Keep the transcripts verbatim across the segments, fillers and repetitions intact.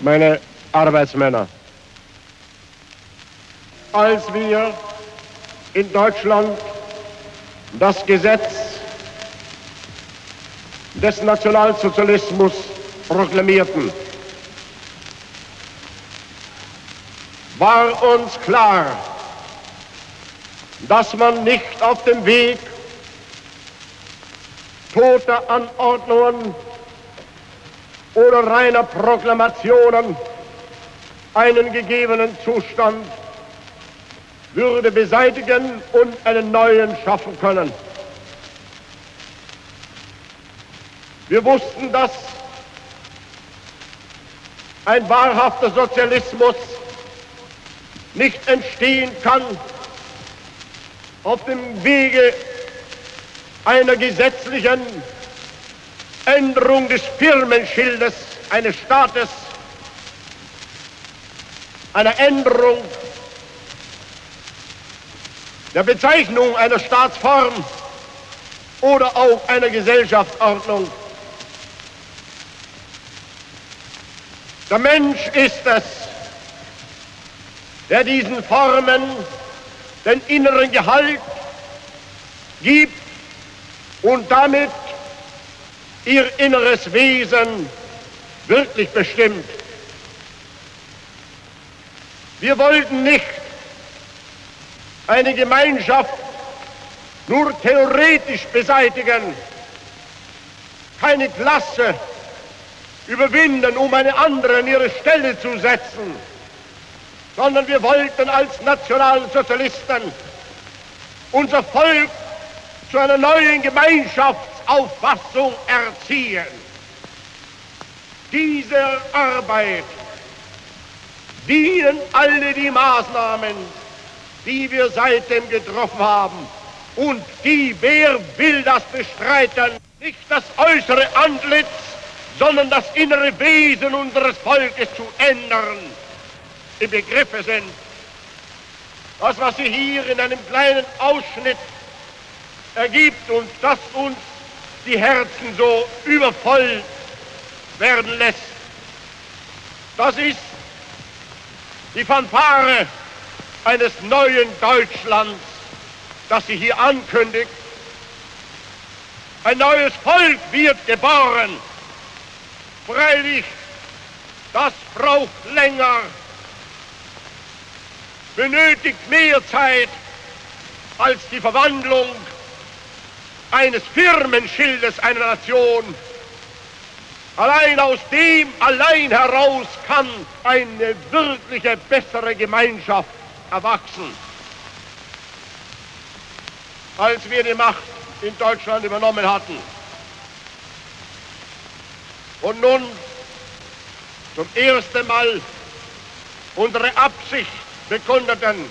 Meine Arbeitsmänner, als wir in Deutschland das Gesetz des Nationalsozialismus proklamierten, war uns klar, dass man nicht auf dem Weg toter Anordnungen oder reiner Proklamationen einen gegebenen Zustand würde beseitigen und einen neuen schaffen können. Wir wussten, dass ein wahrhafter Sozialismus nicht entstehen kann auf dem Wege einer gesetzlichen Änderung des Firmenschildes eines Staates, einer Änderung der Bezeichnung einer Staatsform oder auch einer Gesellschaftsordnung. Der Mensch ist es, der diesen Formen den inneren Gehalt gibt und damit ihr inneres Wesen wirklich bestimmt. Wir wollten nicht eine Gemeinschaft nur theoretisch beseitigen, keine Klasse überwinden, um eine andere an ihre Stelle zu setzen, sondern wir wollten als Nationalsozialisten unser Volk zu einer neuen Gemeinschaftsauffassung erziehen. Dieser Arbeit dienen alle die Maßnahmen, die wir seitdem getroffen haben. Und die, wer will das bestreiten, nicht das äußere Antlitz, sondern das innere Wesen unseres Volkes zu ändern, im Begriffe sind. Das, was sie hier in einem kleinen Ausschnitt ergibt und das uns die Herzen so übervoll werden lässt, das ist die Fanfare eines neuen Deutschlands, das sie hier ankündigt. Ein neues Volk wird geboren. Freilich, das braucht länger, benötigt mehr Zeit als die Verwandlung eines Firmenschildes einer Nation. Allein aus dem allein heraus kann eine wirkliche bessere Gemeinschaft erwachsen. Als wir die Macht in Deutschland übernommen hatten und nun zum ersten Mal unsere Absicht bekundeten,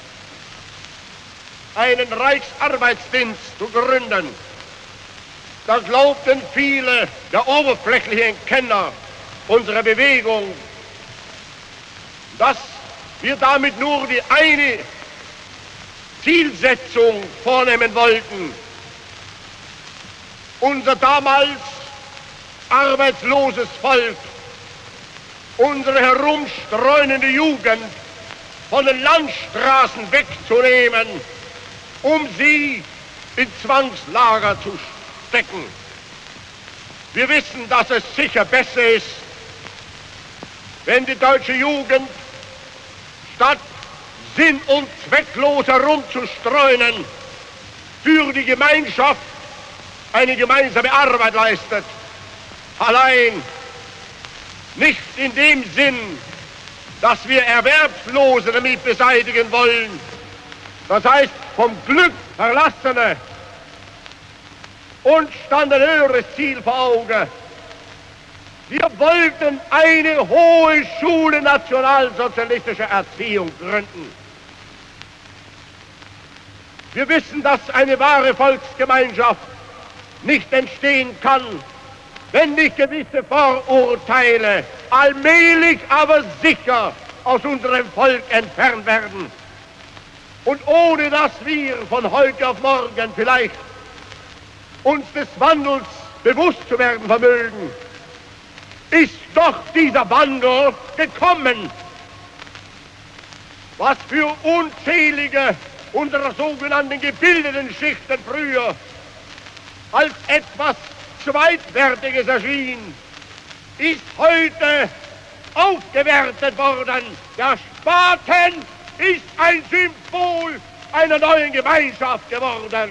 einen Reichsarbeitsdienst zu gründen, da glaubten viele der oberflächlichen Kenner unserer Bewegung, dass wir damit nur die eine Zielsetzung vornehmen wollten, unser damals arbeitsloses Volk, unsere herumstreunende Jugend von den Landstraßen wegzunehmen, um sie in Zwangslager zu stecken. Wir wissen, dass es sicher besser ist, wenn die deutsche Jugend statt sinn- und zwecklos herumzustreunen für die Gemeinschaft eine gemeinsame Arbeit leistet. Allein nicht in dem Sinn, dass wir Erwerbslose damit beseitigen wollen, das heißt vom Glück Verlassene, uns stand ein höheres Ziel vor Augen. Wir wollten eine hohe Schule nationalsozialistischer Erziehung gründen. Wir wissen, dass eine wahre Volksgemeinschaft nicht entstehen kann, wenn nicht gewisse Vorurteile allmählich, aber sicher aus unserem Volk entfernt werden. Und ohne dass wir von heute auf morgen vielleicht uns des Wandels bewusst zu werden vermögen, ist doch dieser Wandel gekommen. Was für unzählige unserer sogenannten gebildeten Schichten früher als etwas Zweitwertiges erschien, ist heute aufgewertet worden. Der Spaten ist ein Symbol einer neuen Gemeinschaft geworden.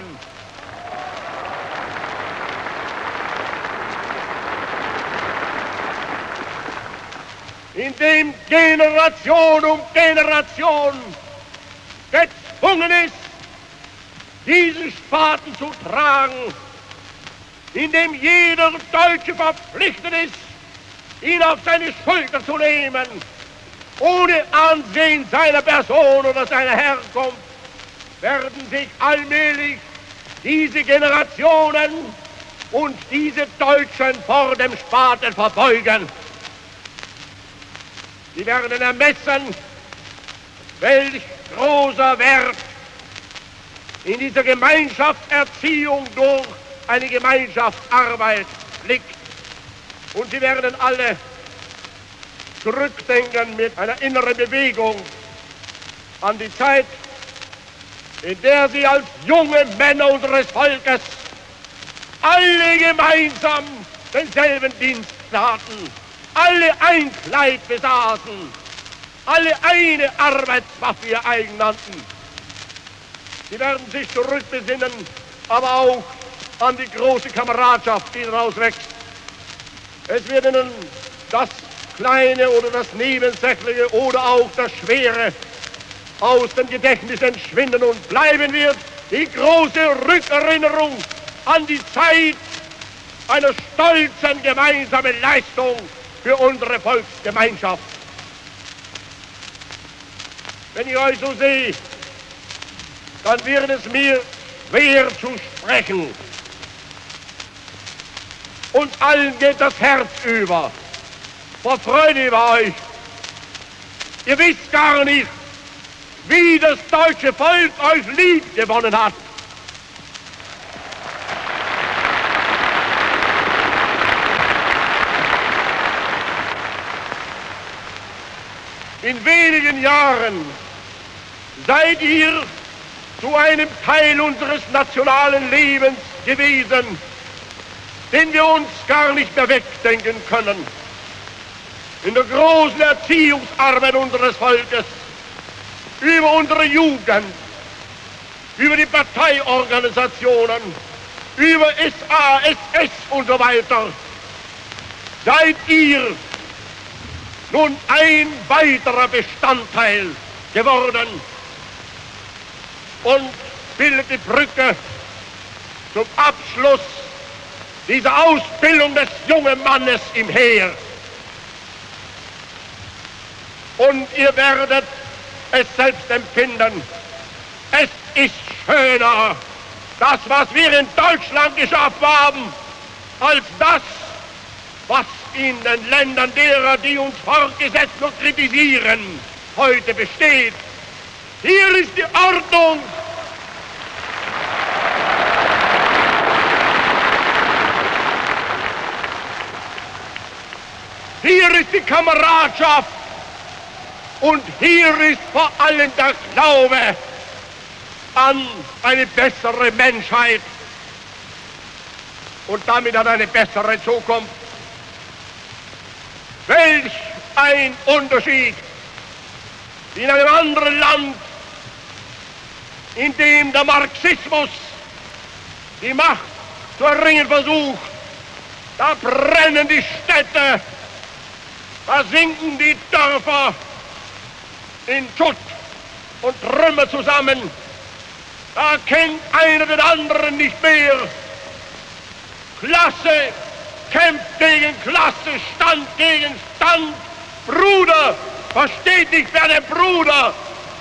Indem Generation um Generation gezwungen ist, diesen Spaten zu tragen, indem jeder Deutsche verpflichtet ist, ihn auf seine Schulter zu nehmen, ohne Ansehen seiner Person oder seiner Herkunft, werden sich allmählich diese Generationen und diese Deutschen vor dem Spaten verbeugen. Sie werden ermessen, welch großer Wert in dieser Gemeinschaftserziehung durch eine Gemeinschaftsarbeit liegt. Und sie werden alle zurückdenken mit einer inneren Bewegung an die Zeit, in der sie als junge Männer unseres Volkes alle gemeinsam denselben Dienst taten, alle ein Kleid besaßen, alle eine Arbeitswaffe ihr eigen nannten. Sie werden sich zurückbesinnen, aber auch an die große Kameradschaft, die daraus wächst. Es wird ihnen das Kleine oder das Nebensächliche oder auch das Schwere aus dem Gedächtnis entschwinden und bleiben wird die große Rückerinnerung an die Zeit einer stolzen gemeinsamen Leistung für unsere Volksgemeinschaft. Wenn ich euch so sehe, dann wird es mir schwer zu sprechen. Uns allen geht das Herz über, vor Freude über euch. Ihr wisst gar nicht, wie das deutsche Volk euch lieb gewonnen hat. In wenigen Jahren seid ihr zu einem Teil unseres nationalen Lebens gewesen, den wir uns gar nicht mehr wegdenken können. In der großen Erziehungsarbeit unseres Volkes, über unsere Jugend, über die Parteiorganisationen, über S A, S S und so weiter, seid ihr nun ein weiterer Bestandteil geworden und bildet die Brücke zum Abschluss dieser Ausbildung des jungen Mannes im Heer. Und ihr werdet es selbst empfinden. Es ist schöner, das, was wir in Deutschland geschafft haben, als das, was in den Ländern derer, die uns fortgesetzt und kritisieren, heute besteht. Hier ist die Ordnung. Hier ist die Kameradschaft. Und hier ist vor allem der Glaube an eine bessere Menschheit und damit an eine bessere Zukunft. Welch ein Unterschied in einem anderen Land, in dem der Marxismus die Macht zu erringen versucht. Da brennen die Städte, da sinken die Dörfer in Schutt und Trümmer zusammen. Da kennt einer den anderen nicht mehr. Klasse kämpft gegen Klasse, Stand gegen Stand. Bruder versteht nicht wer den Bruder.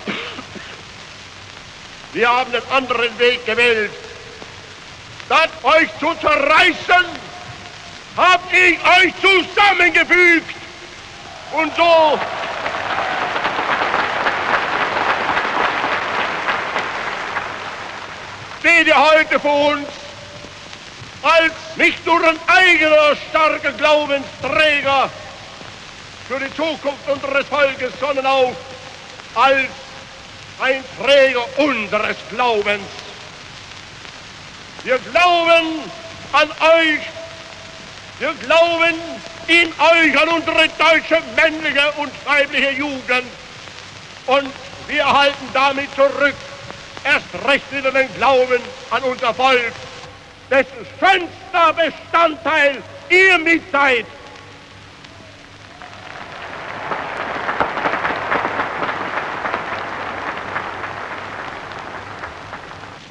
Wir haben einen anderen Weg gewählt. Statt euch zu zerreißen, habt ich euch zusammengefügt. Und so steht ihr heute vor uns als nicht nur ein eigener starker Glaubensträger für die Zukunft unseres Volkes, sondern auch als ein Träger unseres Glaubens. Wir glauben an euch, wir glauben in euch, an unsere deutsche männliche und weibliche Jugend, und wir halten damit zurück, erst recht wieder den Glauben an unser Volk, dessen schönster Bestandteil ihr mit seid.